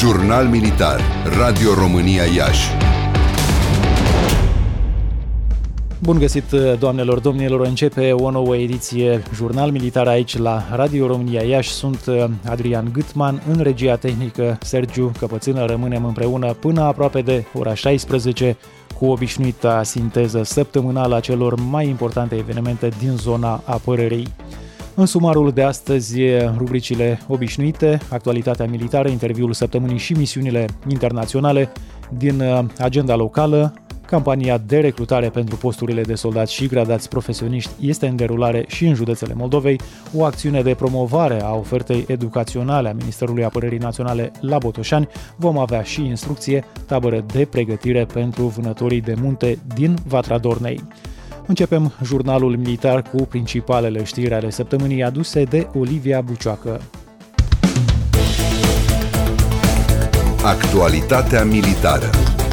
Jurnal Militar, Radio România Iași. Bun găsit, doamnelor, domnilor, începe o nouă ediție Jurnal Militar aici la Radio România Iași. Sunt Adrian Gâtman, în regia tehnică Sergiu Căpățână. Rămânem împreună până aproape de ora 16 cu obișnuita sinteză săptămânală a celor mai importante evenimente din zona apărării. În sumarul de astăzi, rubricile obișnuite, actualitatea militară, interviul săptămânii și misiunile internaționale. Din agenda locală, campania de recrutare pentru posturile de soldați și gradați profesioniști este în derulare și în județele Moldovei. O acțiune de promovare a ofertei educaționale a Ministerului Apărării Naționale la Botoșani. Vom avea și instrucție, tabără de pregătire pentru vânătorii de munte din Vatra Dornei. Începem jurnalul militar cu principalele știri ale săptămânii aduse de Olivia Bucioacă. Actualitatea militară.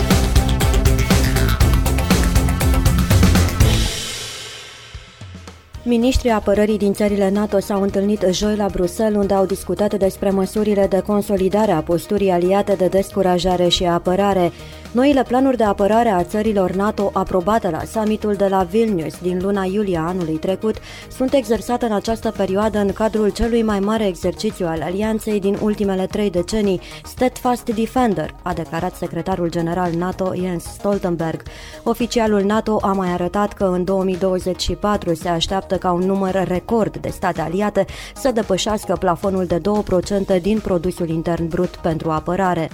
Ministrii apărării din țările NATO s-au întâlnit joi la Bruxelles, unde au discutat despre măsurile de consolidare a posturii aliate de descurajare și apărare. Noile planuri de apărare a țărilor NATO aprobate la summitul de la Vilnius din luna iulie anului trecut sunt exersate în această perioadă în cadrul celui mai mare exercițiu al alianței din ultimele 3 decenii, Steadfast Defender, a declarat secretarul general NATO Jens Stoltenberg. Oficialul NATO a mai arătat că în 2024 se așteaptă ca un număr record de state aliate să depășească plafonul de 2% din produsul intern brut pentru apărare.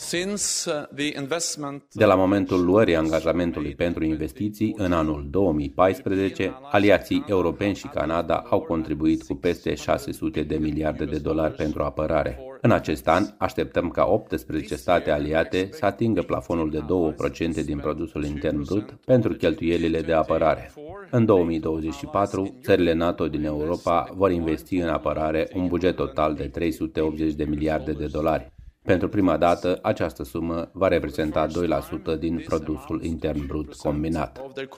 De la momentul luării angajamentului pentru investiții în anul 2014, aliații europeni și Canada au contribuit cu peste 600 de miliarde de dolari pentru apărare. În acest an, așteptăm ca 18 state aliate să atingă plafonul de 2% din produsul intern brut pentru cheltuielile de apărare. În 2024, țările NATO din Europa vor investi în apărare un buget total de 380 de miliarde de dolari. Pentru prima dată, această sumă va reprezenta 2% din produsul intern brut combinat.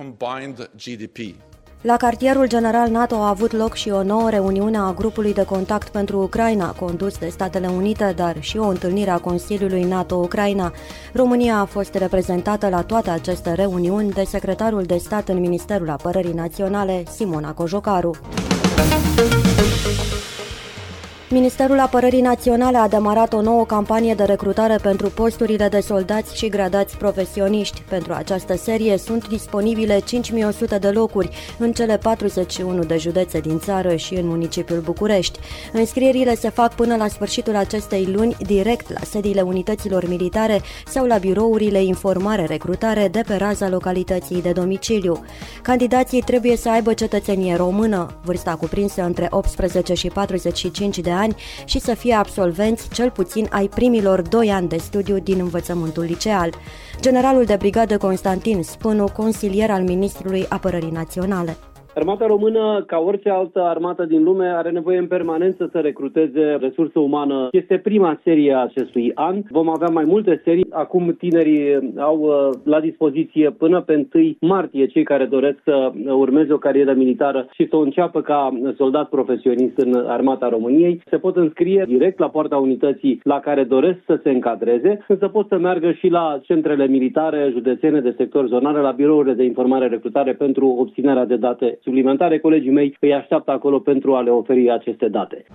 La cartierul general NATO a avut loc și o nouă reuniune a grupului de contact pentru Ucraina, condus de Statele Unite, dar și o întâlnire a Consiliului NATO-Ucraina. România a fost reprezentată la toate aceste reuniuni de secretarul de stat în Ministerul Apărării Naționale, Simona Cojocaru. Ministerul Apărării Naționale a demarat o nouă campanie de recrutare pentru posturile de soldați și gradați profesioniști. Pentru această serie sunt disponibile 5100 de locuri în cele 41 de județe din țară și în municipiul București. Înscrierile se fac până la sfârșitul acestei luni direct la sediile unităților militare sau la birourile informare-recrutare de pe raza localității de domiciliu. Candidații trebuie să aibă cetățenie română, vârsta cuprinsă între 18 și 45 de ani și să fie absolvenți cel puțin ai primilor 2 ani de studiu din învățământul liceal. Generalul de brigadă Constantin Spânu, consilier al Ministrului Apărării Naționale. Armata română, ca orice altă armată din lume, are nevoie în permanență să recruteze resursă umană. Este prima serie a acestui an. Vom avea mai multe serii. Acum tinerii au la dispoziție până pe 1 martie cei care doresc să urmeze o carieră militară și să o înceapă ca soldat profesionist în Armata României. Se pot înscrie direct la poarta unității la care doresc să se încadreze, însă pot să meargă și la centrele militare, județene de sector zonal, la birourile de informare-recrutare pentru obținerea de date suplimentare. Colegii mei îi așteaptă acolo pentru a le oferi aceste date.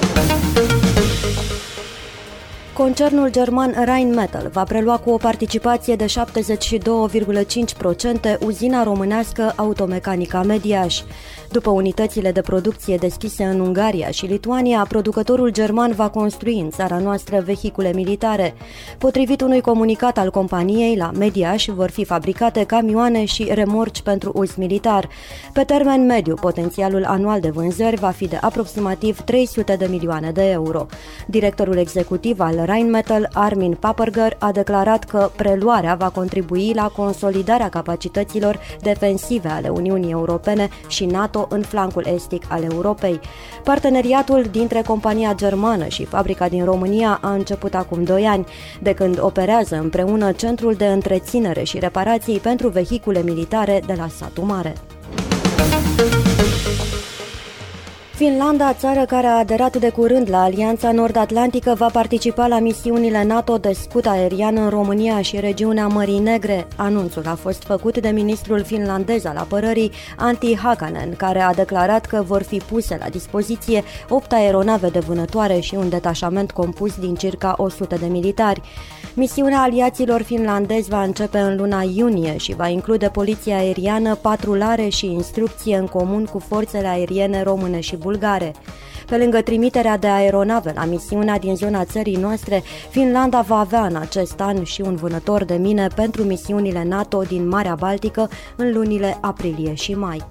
Concernul german Rheinmetall va prelua cu o participație de 72,5% uzina românească Automecanica Mediaș. După unitățile de producție deschise în Ungaria și Lituania, producătorul german va construi în țara noastră vehicule militare. Potrivit unui comunicat al companiei, la Mediaș vor fi fabricate camioane și remorci pentru uz militar. Pe termen mediu, potențialul anual de vânzări va fi de aproximativ 300 de milioane de euro. Directorul executiv al Rheinmetall, Armin Paperger, a declarat că preluarea va contribui la consolidarea capacităților defensive ale Uniunii Europene și NATO în flancul estic al Europei. Parteneriatul dintre compania germană și fabrica din România a început acum 2 ani, de când operează împreună centrul de întreținere și reparații pentru vehicule militare de la Satu Mare. Finlanda, țară care a aderat de curând la Alianța Nord-Atlantică, va participa la misiunile NATO de scut aerian în România și regiunea Mării Negre. Anunțul a fost făcut de ministrul finlandez al apărării, Antti Hakanen, care a declarat că vor fi puse la dispoziție 8 aeronave de vânătoare și un detașament compus din circa 100 de militari. Misiunea aliaților finlandezi va începe în luna iunie și va include poliția aeriană, patrulare și instrucție în comun cu forțele aeriene române și bulgare. Pe lângă trimiterea de aeronave la misiunea din zona țării noastre, Finlanda va avea în acest an și un vânător de mine pentru misiunile NATO din Marea Baltică în lunile aprilie și mai.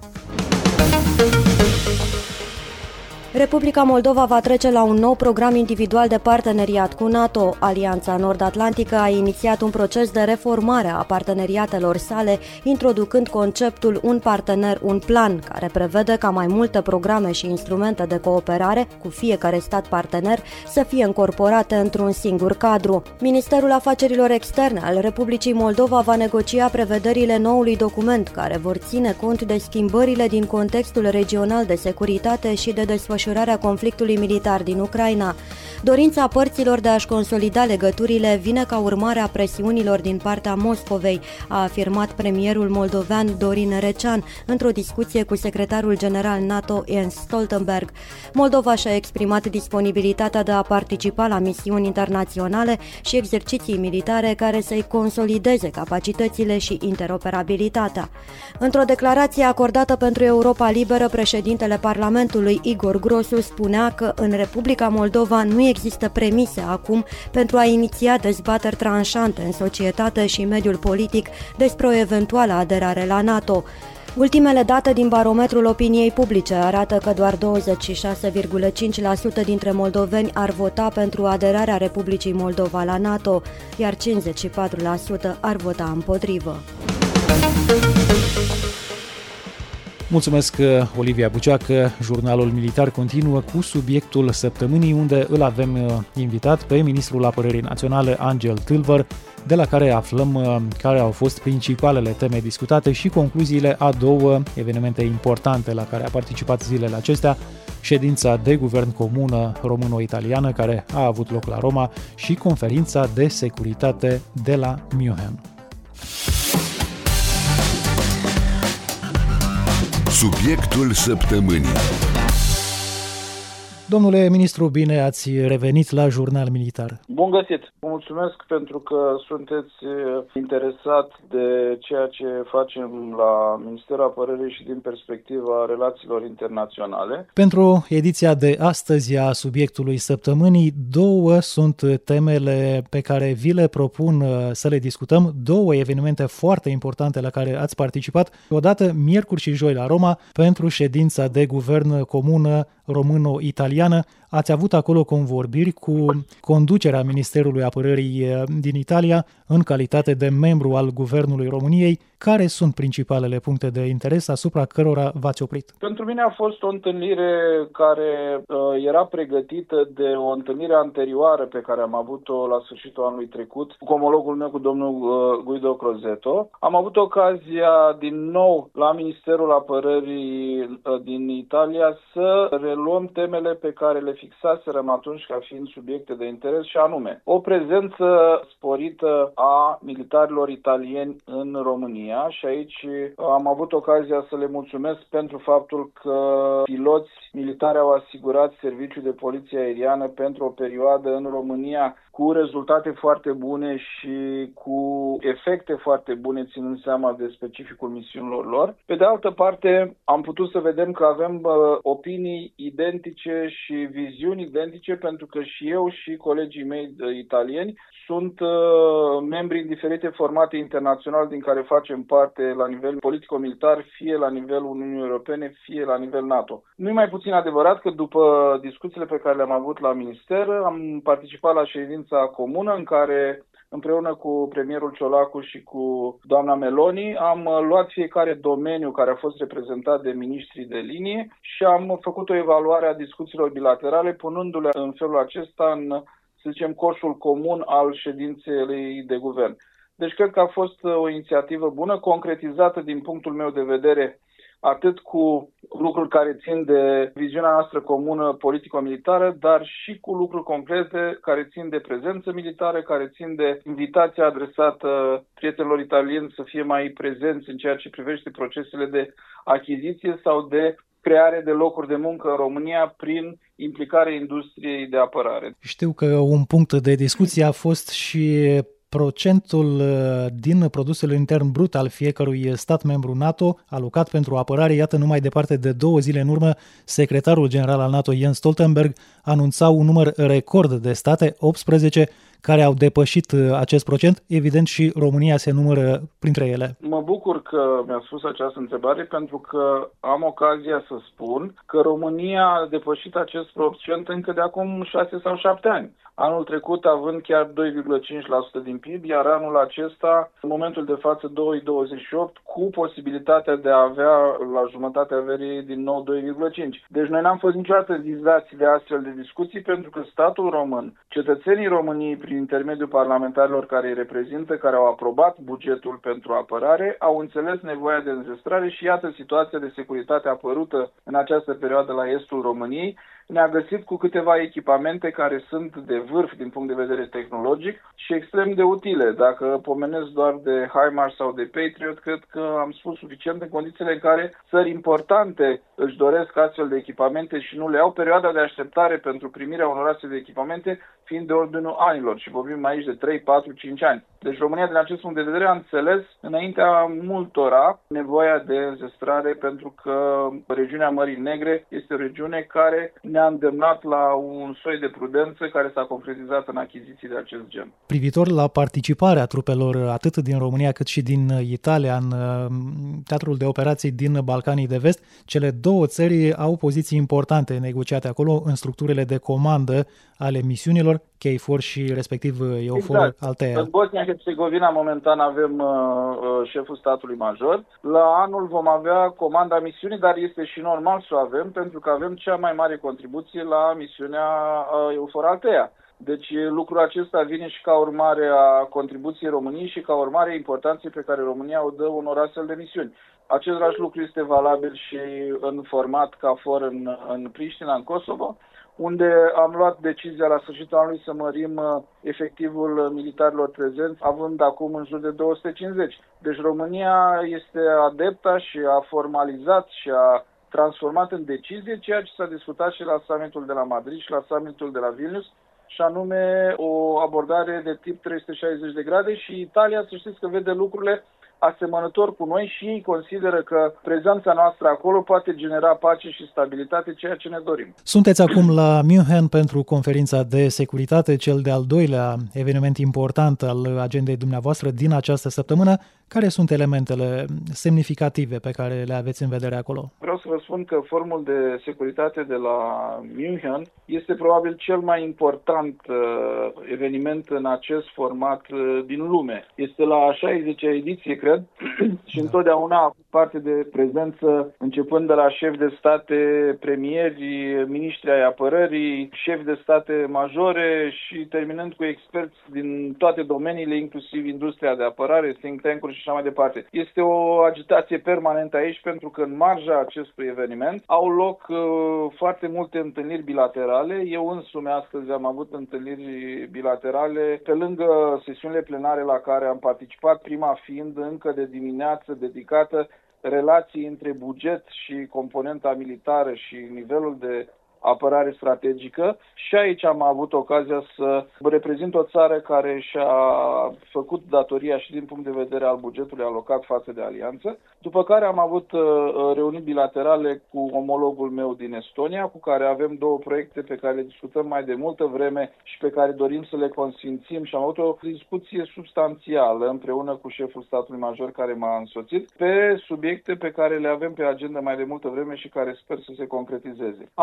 Republica Moldova va trece la un nou program individual de parteneriat cu NATO. Alianța Nord-Atlantică a inițiat un proces de reformare a parteneriatelor sale, introducând conceptul un partener, un plan, care prevede ca mai multe programe și instrumente de cooperare cu fiecare stat partener să fie încorporate într-un singur cadru. Ministerul Afacerilor Externe al Republicii Moldova va negocia prevederile noului document, care vor ține cont de schimbările din contextul regional de securitate și de desfășurarea conflictului militar din Ucraina. Dorința părților de a-și consolida legăturile vine ca urmare a presiunilor din partea Moscovei, a afirmat premierul moldovean Dorin Recean într-o discuție cu secretarul general NATO Jens Stoltenberg. Moldova și-a exprimat disponibilitatea de a participa la misiuni internaționale și exerciții militare care să-i consolideze capacitățile și interoperabilitatea. Într-o declarație acordată pentru Europa Liberă, președintele Parlamentului Igor Grosu spunea că în Republica Moldova nu există premise acum pentru a iniția dezbateri tranșante în societate și mediul politic despre o eventuală aderare la NATO. Ultimele date din barometrul opiniei publice arată că doar 26,5% dintre moldoveni ar vota pentru aderarea Republicii Moldova la NATO, iar 54% ar vota împotrivă. Mulțumesc, Olivia Buceac. Jurnalul militar continuă cu subiectul săptămânii, unde îl avem invitat pe ministrul Apărării Naționale, Angel Tâlvăr, de la care aflăm care au fost principalele teme discutate și concluziile a două evenimente importante la care a participat zilele acestea: ședința de guvern comună româno-italiană care a avut loc la Roma și conferința de securitate de la München. Subiectul săptămânii. Domnule ministru, bine ați revenit la Jurnal Militar. Bun găsit! Vă mulțumesc pentru că sunteți interesat de ceea ce facem la Ministerul Apărării și din perspectiva relațiilor internaționale. Pentru ediția de astăzi a subiectului săptămânii, două sunt temele pe care vi le propun să le discutăm, două evenimente foarte importante la care ați participat, odată miercuri și joi la Roma, pentru ședința de guvern comună româno-italiană. Ați avut acolo convorbiri cu conducerea Ministerului Apărării din Italia în calitate de membru al Guvernului României. Care sunt principalele puncte de interes asupra cărora v-ați oprit? Pentru mine a fost o întâlnire care era pregătită de o întâlnire anterioară pe care am avut-o la sfârșitul anului trecut cu omologul meu, cu domnul Guido Crosetto. Am avut ocazia din nou la Ministerul Apărării din Italia să reluăm temele pe care le fixaserăm atunci ca fiind subiecte de interes, și anume o prezență sporită a militarilor italieni în România. Și aici am avut ocazia să le mulțumesc pentru faptul că piloți militari au asigurat serviciul de poliție aeriană pentru o perioadă în România cu rezultate foarte bune și cu efecte foarte bune, ținând seama de specificul misiunilor lor. Pe de altă parte, am putut să vedem că avem opinii identice și viziuni identice, pentru că și eu și colegii mei italieni sunt membri în diferite formate internaționale din care facem parte la nivel politico-militar, fie la nivelul Uniunii Europene, fie la nivel NATO. Nu e mai puțin adevărat că după discuțiile pe care le-am avut la minister, am participat la ședința comună în care, împreună cu premierul Ciolacu și cu doamna Meloni, am luat fiecare domeniu care a fost reprezentat de miniștrii de linie și am făcut o evaluare a discuțiilor bilaterale, punându-le în felul acesta în, să zicem, coșul comun al ședinței de guvern. Deci cred că a fost o inițiativă bună, concretizată din punctul meu de vedere atât cu lucruri care țin de viziunea noastră comună politico-militară, dar și cu lucruri concrete care țin de prezență militară, care țin de invitația adresată prietenilor italieni să fie mai prezenți în ceea ce privește procesele de achiziție sau de creare de locuri de muncă în România prin implicarea industriei de apărare. Știu că un punct de discuție a fost și procentul din produsul intern brut al fiecărui stat membru NATO alocat pentru apărare. Iată, numai departe de 2 zile în urmă, secretarul general al NATO, Jens Stoltenberg, anunța un număr record de state, 18, care au depășit acest procent. Evident, și România se numără printre ele. Mă bucur că mi-a spus această întrebare, pentru că am ocazia să spun că România a depășit acest procent încă de acum 6 sau 7 ani. Anul trecut având chiar 2,5% din PIB, iar anul acesta, în momentul de față, 2,28%, cu posibilitatea de a avea la jumătatea verii din nou 2,5%. Deci noi n-am fost niciodată vizați de astfel de discuții, pentru că statul român, cetățenii României, prin intermediul parlamentarilor care îi reprezintă, care au aprobat bugetul pentru apărare, au înțeles nevoia de înzestrare și iată situația de securitate apărută în această perioadă la estul României. Ne-a găsit cu câteva echipamente care sunt de vârf din punct de vedere tehnologic și extrem de utile. Dacă pomenesc doar de HIMARS sau de Patriot, cred că am spus suficient în condițiile în care țări importante își doresc astfel de echipamente și nu le au. Perioada de așteptare pentru primirea unor astfel de echipamente fiind de ordinul anilor și vorbim aici de 3, 4, 5 ani. Deci România, din acest punct de vedere, a înțeles înaintea multora nevoia de înzestrare, pentru că regiunea Mării Negre este o regiune care ne-a îndemnat la un soi de prudență care s-a concretizat în achiziții de acest gen. Privitor la participarea trupelor atât din România cât și din Italia în teatrul de operații din Balcanii de Vest, cele două țări au poziții importante negociate acolo în structurile de comandă ale misiunilor, KFOR și respectiv EUFOR Altea. În Bosnia-Herzegovina momentan avem șeful statului major. La anul vom avea comanda misiunii, dar este și normal să o avem, pentru că avem cea mai mare contribuție la misiunea EUFOR Altea. Deci lucrul acesta vine și ca urmare a contribuției României și ca urmare a importanței pe care România o dă unor astfel de misiuni. Același lucru este valabil și în format KFOR în Priștina, în Kosovo, unde am luat decizia la sfârșitul anului să mărim efectivul militarilor prezenți, având acum în jur de 250. Deci România este adepta și a formalizat și a transformat în decizie ceea ce s-a discutat și la summitul de la Madrid și la summitul de la Vilnius, și anume o abordare de tip 360 de grade, și Italia, să știți că vede lucrurile asemănător cu noi și ei consideră că prezența noastră acolo poate genera pace și stabilitate, ceea ce ne dorim. Sunteți acum la München pentru conferința de securitate, cel de-al doilea eveniment important al agendei dumneavoastră din această săptămână. Care sunt elementele semnificative pe care le aveți în vedere acolo? Vreau să vă spun că forumul de securitate de la München este probabil cel mai important eveniment în acest format din lume. Este la 60-a ediție, cred, și întotdeauna a avut parte de prezență, începând de la șefi de state, premieri, miniștri ai apărării, șefi de state majore și terminând cu experți din toate domeniile, inclusiv industria de apărare, think tank-uri și așa mai departe. Este o agitație permanentă aici, pentru că în marja acestui eveniment au loc foarte multe întâlniri bilaterale. Eu însumi astăzi am avut întâlniri bilaterale pe lângă sesiunile plenare la care am participat, prima fiind încă de dimineață dedicată relații între buget și componenta militară și nivelul de apărare strategică, și aici am avut ocazia să reprezint o țară care și-a făcut datoria și din punct de vedere al bugetului alocat față de alianță, după care am avut reuniuni bilaterale cu omologul meu din Estonia, cu care avem 2 proiecte pe care le discutăm mai de multă vreme și pe care dorim să le consfințim, și am avut o discuție substanțială împreună cu șeful statului major care m-a însoțit pe subiecte pe care le avem pe agenda mai de multă vreme și care sper să se concretizeze. Am avut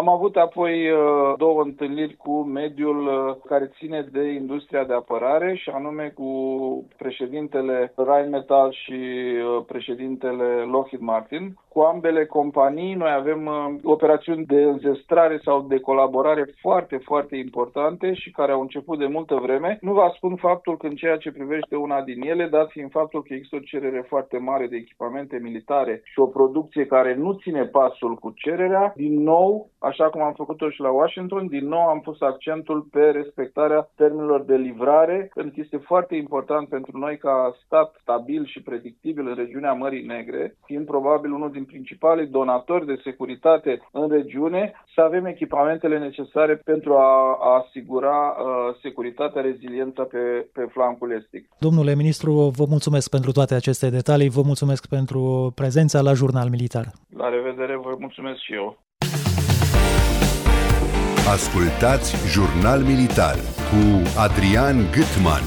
apoi 2 întâlniri cu mediul care ține de industria de apărare, și anume cu președintele Rheinmetall și președintele Lockheed Martin. Cu ambele companii noi avem operațiuni de înzestrare sau de colaborare foarte, foarte importante și care au început de multă vreme. Nu vă spun faptul că în ceea ce privește una din ele, dat fiind faptul că există o cerere foarte mare de echipamente militare și o producție care nu ține pasul cu cererea, din nou, așa cum am făcut-o și la Washington, din nou am pus accentul pe respectarea termenilor de livrare, pentru că este foarte important pentru noi ca stat stabil și predictibil în regiunea Mării Negre, fiind probabil unul din principalii donatori de securitate în regiune, să avem echipamentele necesare pentru a asigura securitatea, reziliența pe flancul estic. Domnule ministru, vă mulțumesc pentru toate aceste detalii, vă mulțumesc pentru prezența la Jurnal Militar. La revedere, vă mulțumesc și eu. Ascultați Jurnal Militar cu Adrian Gutman.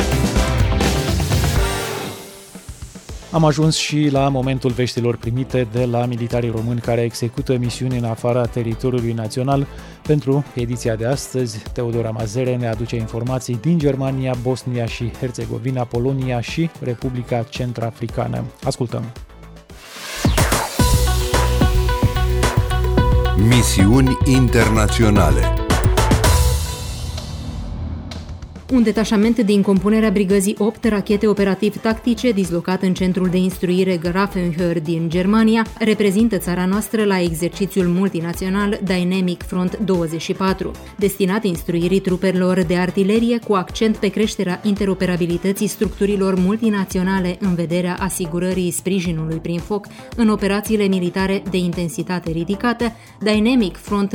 Am ajuns și la momentul veștilor primite de la militarii români care execută misiuni în afara teritoriului național. Pentru ediția de astăzi, Teodora Mazere ne aduce informații din Germania, Bosnia și Herțegovina, Polonia și Republica Centrafricană. Ascultăm! Misiuni internaționale. Un detașament din compunerea brigăzii 8 rachete operativ-tactice, dislocat în centrul de instruire Grafenhöhr din Germania, reprezintă țara noastră la exercițiul multinațional Dynamic Front 24, destinat instruirii trupelor de artilerie cu accent pe creșterea interoperabilității structurilor multinaționale în vederea asigurării sprijinului prin foc în operațiile militare de intensitate ridicată. Dynamic Front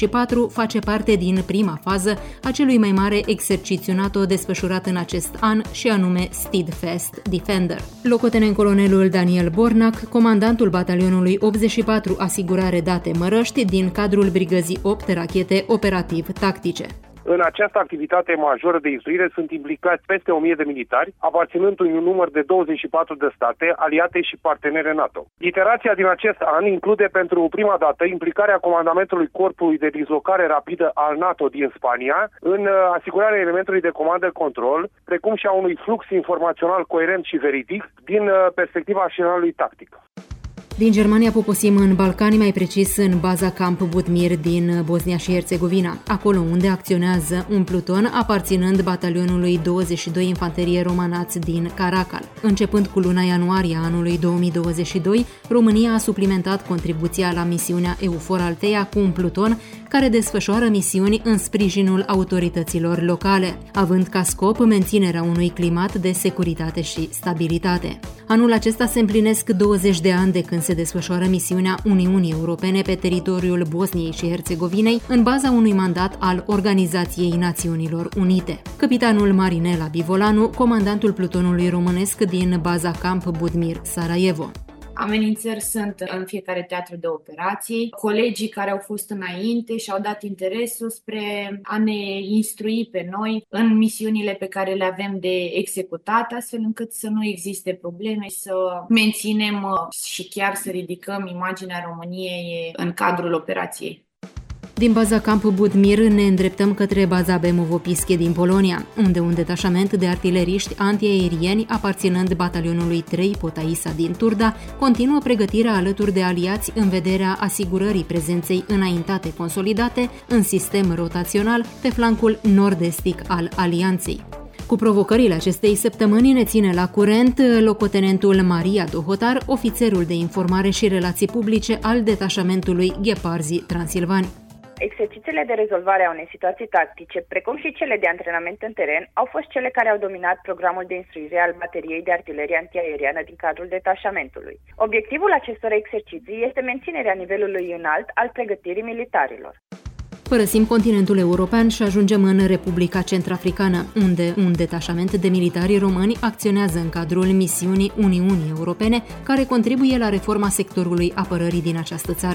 24 face parte din prima fază a celui mai mare exercițiu NATO desfășurat în acest an, și anume Steadfast Defender. Locotenent-colonelul Daniel Bornac, comandantul batalionului 84 Asigurare Date Mărăști din cadrul brigăzii 8 rachete operativ-tactice. În această activitate majoră de instruire sunt implicați peste 1000 de militari, aparținând un număr de 24 de state, aliate și partenere NATO. Iterația din acest an include pentru prima dată implicarea comandamentului Corpului de Dislocare Rapidă al NATO din Spania în asigurarea elementului de comandă-control, precum și a unui flux informațional coerent și veridic din perspectiva arsenalului tactic. Din Germania poposim în Balcani, mai precis în baza Camp Budmir din Bosnia și Herțegovina, acolo unde acționează un pluton aparținând batalionului 22 Infanterie Romanați din Caracal. Începând cu luna ianuarie anului 2022, România a suplimentat contribuția la misiunea EUFOR Althea cu un pluton care desfășoară misiuni în sprijinul autorităților locale, având ca scop menținerea unui climat de securitate și stabilitate. Anul acesta se împlinesc 20 de ani de când se desfășoară misiunea Uniunii Europene pe teritoriul Bosniei și Herțegovinei în baza unui mandat al Organizației Națiunilor Unite. Capitanul Marinela Bivolanu, comandantul plutonului românesc din baza Camp Budmir, Sarajevo. Amenințări sunt în fiecare teatru de operații. Colegii care au fost înainte și-au dat interesul spre a ne instrui pe noi în misiunile pe care le avem de executat, astfel încât să nu existe probleme, să menținem și chiar să ridicăm imaginea României în cadrul operației. Din baza Camp Budmir ne îndreptăm către baza Bemovo-Pische din Polonia, unde un detașament de artileriști antiaerieni aparținând batalionului 3 Potaisa din Turda continuă pregătirea alături de aliați în vederea asigurării prezenței înaintate consolidate în sistem rotațional pe flancul nord-estic al alianței. Cu provocările acestei săptămâni ne ține la curent locotenentul Maria Dohotar, ofițerul de informare și relații publice al detașamentului Gheparzi Transilvani. Exercițiile de rezolvare a unei situații tactice, precum și cele de antrenament în teren, au fost cele care au dominat programul de instruire al bateriei de artilerie antiaeriană din cadrul detașamentului. Obiectivul acestor exerciții este menținerea nivelului înalt al pregătirii militarilor. Părăsim continentul european și ajungem în Republica Centrafricană, unde un detașament de militari români acționează în cadrul misiunii Uniunii Europene, care contribuie la reforma sectorului apărării din această țară.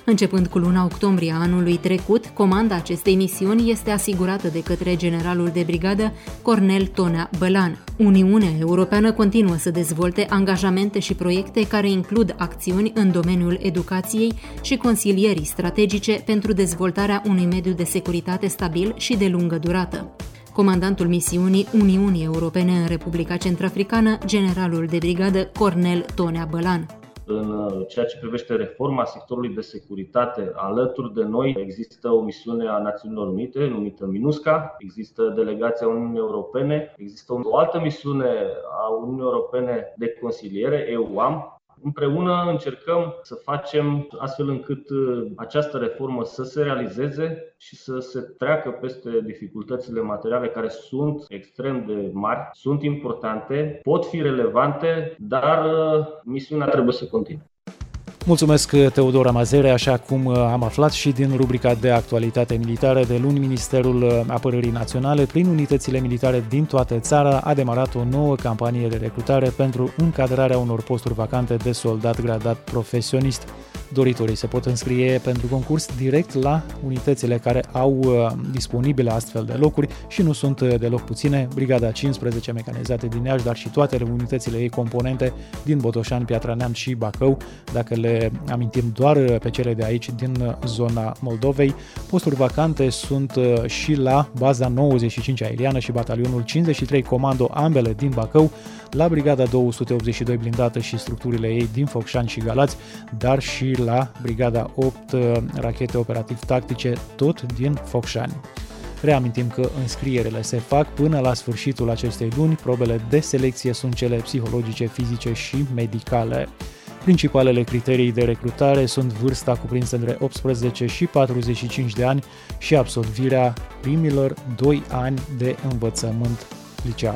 Începând cu luna octombrie anului trecut, comanda acestei misiuni este asigurată de către generalul de brigadă Cornel Tonea Bălan. Uniunea Europeană continuă să dezvolte angajamente și proiecte care includ acțiuni în domeniul educației și consilierii strategice pentru dezvoltarea unui mediu de securitate stabil și de lungă durată. Comandantul misiunii Uniunii Europene în Republica Centrafricană, generalul de brigadă Cornel Tonea Bălan. În ceea ce privește reforma sectorului de securitate, alături de noi există o misiune a Națiunilor Unite numită MINUSCA, există delegația Uniunii Europene, există o altă misiune a Uniunii Europene de consiliere, EUAM. Împreună încercăm să facem astfel încât această reformă să se realizeze și să se treacă peste dificultățile materiale care sunt extrem de mari, sunt importante, pot fi relevante, dar misiunea trebuie să continue. Mulțumesc, Teodora Mazere. Așa cum am aflat și din rubrica de actualitate militară, de luni Ministerul Apărării Naționale, prin unitățile militare din toată țara, a demarat o nouă campanie de recrutare pentru încadrarea unor posturi vacante de soldat gradat profesionist. Doritorii se pot înscrie pentru concurs direct la unitățile care au disponibile astfel de locuri și nu sunt deloc puține. Brigada 15 mecanizate din Iași, dar și toate unitățile ei componente din Botoșani, Piatra Neamț și Bacău, dacă le amintim doar pe cele de aici din zona Moldovei. Posturi vacante sunt și la baza 95 aeriană și batalionul 53 comando, ambele din Bacău, la brigada 282 blindată și structurile ei din Focșani și Galați, dar și la brigada 8 rachete operativ-tactice, tot din Focșani. Reamintim că înscrierile se fac până la sfârșitul acestei luni. Probele de selecție sunt cele psihologice, fizice și medicale. Principalele criterii de recrutare sunt vârsta cuprinsă între 18 și 45 de ani și absolvirea primilor 2 ani de învățământ liceal.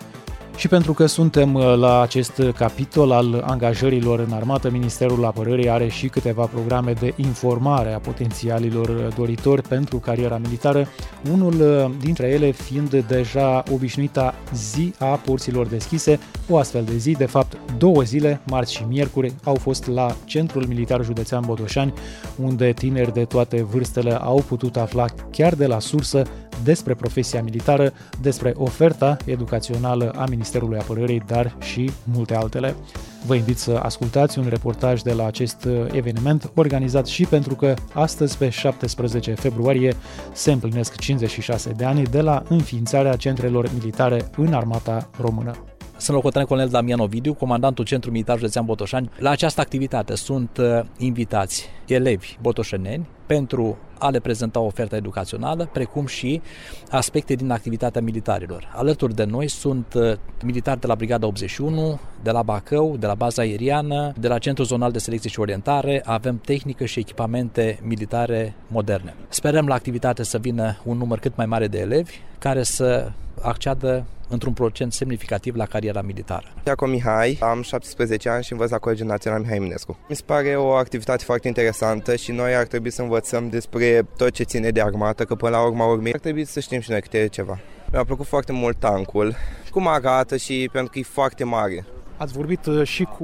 Și pentru că suntem la acest capitol al angajărilor în armată, Ministerul Apărării are și câteva programe de informare a potențialilor doritori pentru cariera militară, unul dintre ele fiind deja obișnuita zi a porților deschise. O astfel de zi, de fapt 2 zile, marți și miercuri, au fost la Centrul Militar Județean Botoșani, unde tineri de toate vârstele au putut afla chiar de la sursă despre profesia militară, despre oferta educațională a Ministerului Apărării, dar și multe altele. Vă invit să ascultați un reportaj de la acest eveniment, organizat și pentru că astăzi, pe 17 februarie, se împlinesc 56 de ani de la înființarea centrelor militare în armata română. Sunt locotenent colonel Damian Ovidiu, comandantul Centrul Militar Județean Botoșani. La această activitate sunt invitați elevi botoșeneni pentru a le prezenta o ofertă educațională, precum și aspecte din activitatea militarilor. Alături de noi sunt militari de la Brigada 81, de la Bacău, de la baza aeriană, de la Centrul Zonal de Selecție și Orientare. Avem tehnică și echipamente militare moderne. Sperăm la activitate să vină un număr cât mai mare de elevi care să acceadă într-un procent semnificativ la cariera militară. Iacob Mihai, am 17 ani și învăț la Colegiul Național Mihai Eminescu. Mi se pare o activitate foarte interesantă și noi ar trebui să învățăm despre tot ce ține de armată, că până la urma urmei ar trebui să știm și noi câte ceva. Mi-a plăcut foarte mult tancul, cum arată și pentru că e foarte mare. Ați vorbit și cu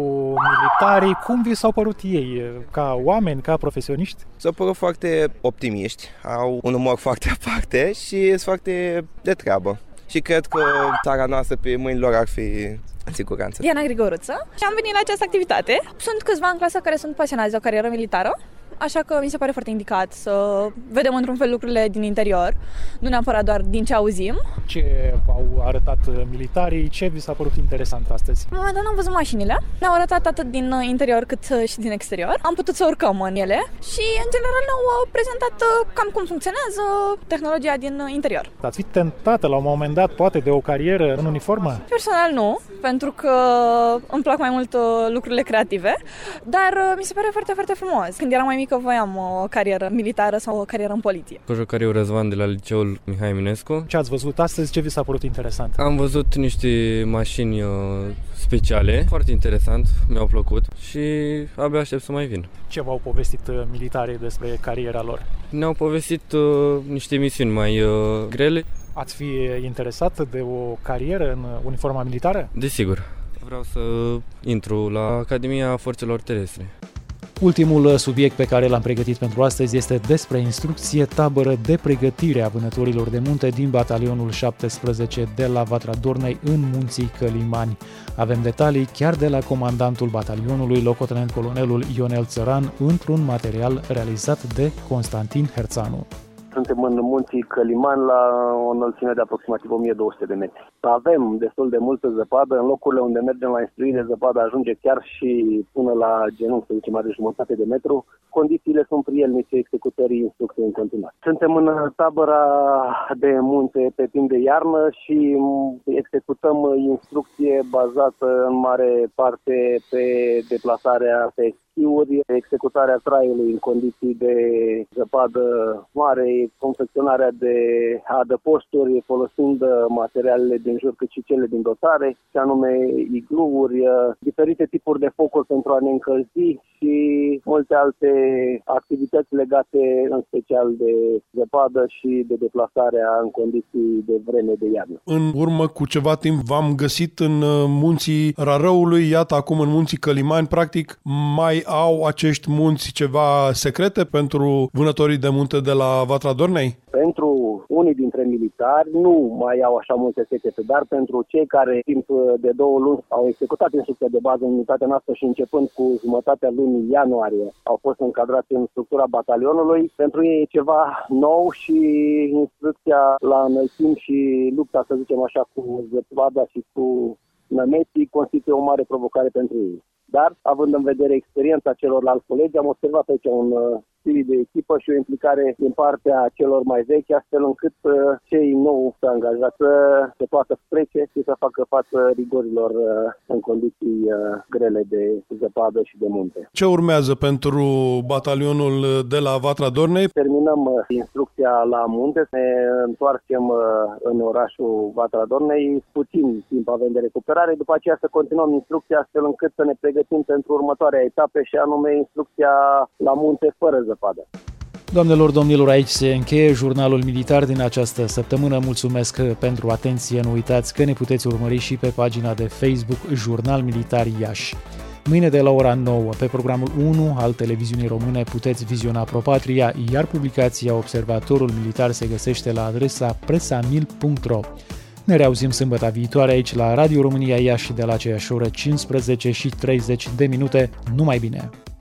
militarii. Cum vi s-au părut ei? Ca oameni, ca profesioniști? S-au părut foarte optimiști, au un umor foarte aparte și sunt foarte de treabă. Și cred că țara noastră pe mâinile lor ar fi în siguranță. Diana Grigoruță și am venit la această activitate. Sunt câțiva în clasă care sunt pasionați de o carieră militară, așa că mi se pare foarte indicat să vedem într-un fel lucrurile din interior, nu neapărat doar din ce auzim. Ce v-au arătat militarii? Ce vi s-a părut interesant astăzi? În momentul am văzut mașinile, ne-au arătat atât din interior cât și din exterior. Am putut să urcăm în ele și în general ne-au prezentat cam cum funcționează tehnologia din interior. Ați fi tentată la un moment dat poate de o carieră în uniformă? Personal nu, pentru că îmi plac mai mult lucrurile creative, dar mi se pare foarte, foarte frumos. Când eram mai mică voiam o carieră militară sau o carieră în poliție. Cojocariu Răzvan de la Liceul Mihai Eminescu. Ce ați văzut astăzi? Ce vi s-a părut interesant? Am văzut niște mașini speciale, foarte interesant, mi-au plăcut și abia aștept să mai vin. Ce v-au povestit militarii despre cariera lor? Ne-au povestit niște misiuni mai grele. Ați fi interesat de o carieră în uniforma militară? Desigur. Vreau să intru la Academia Forțelor Terestre. Ultimul subiect pe care l-am pregătit pentru astăzi este despre instrucție tabără de pregătire a vânătorilor de munte din batalionul 17 de la Vatra Dornei în Munții Călimani. Avem detalii chiar de la comandantul batalionului, locotenent colonelul Ionel Țăran, într-un material realizat de Constantin Herțanu. Suntem în Munții Călimani la o înălțime de aproximativ 1200 de metri. Avem destul de multă zăpadă. În locurile unde mergem la instruire, zăpada ajunge chiar și până la genunchi, să zicem, are jumătate de metru. Condițiile sunt prielnice executării instrucției în continuare. Suntem în tabăra de munte pe timp de iarnă și executăm instrucție bazată în mare parte pe deplasarea pe schiuri, executarea traiului în condiții de zăpadă mare, confecționarea de adăposturi folosind materialele din jur cât și cele din dotare, și anume igluuri, diferite tipuri de focuri pentru a ne încălzi și multe alte activități legate în special de zăpadă și de deplasarea în condiții de vreme de iarnă. În urmă cu ceva timp v-am găsit în munții Rarăului, iată acum în munții Călimani, practic mai au acești munți ceva secrete pentru vânătorii de munte de la Vatra Dornei? Pentru unii dintre militari nu mai au așa multe secrete, dar pentru cei care timp de 2 luni au executat instrucția de bază în unitatea noastră și începând cu jumătatea lunii ianuarie au fost încadrați în structura batalionului, pentru ei e ceva nou și instrucția la înălțimi și lupta, să zicem așa, cu zăpada și cu nămeții constituie o mare provocare pentru ei. Dar, având în vedere experiența celorlalți colegi, am observat aici un spirit de echipă și o implicare din partea celor mai vechi, astfel încât cei nou să angajați să se poată trece și să facă față rigorilor în condiții grele de zăpadă și de munte. Ce urmează pentru batalionul de la Vatra Dornei? Terminăm instrucția la munte, ne întoarcem în orașul Vatra Dornei, puțin timp avem de recuperare, după aceea să continuăm instrucția astfel încât să ne pregătim pentru următoarea etape și anume instrucția la munte fără zăpadă. Doamnelor, domnilor, aici se încheie jurnalul militar din această săptămână. Mulțumesc pentru atenție. Nu uitați că ne puteți urmări și pe pagina de Facebook Jurnal Militar Iași. Mâine de la ora 9, pe programul 1 al televiziunii române, puteți viziona ProPatria, iar publicația Observatorul Militar se găsește la adresa presamil.ro. Ne reauzim sâmbătă viitoare aici la Radio România Iași de la aceeași oră 15:30. Numai bine!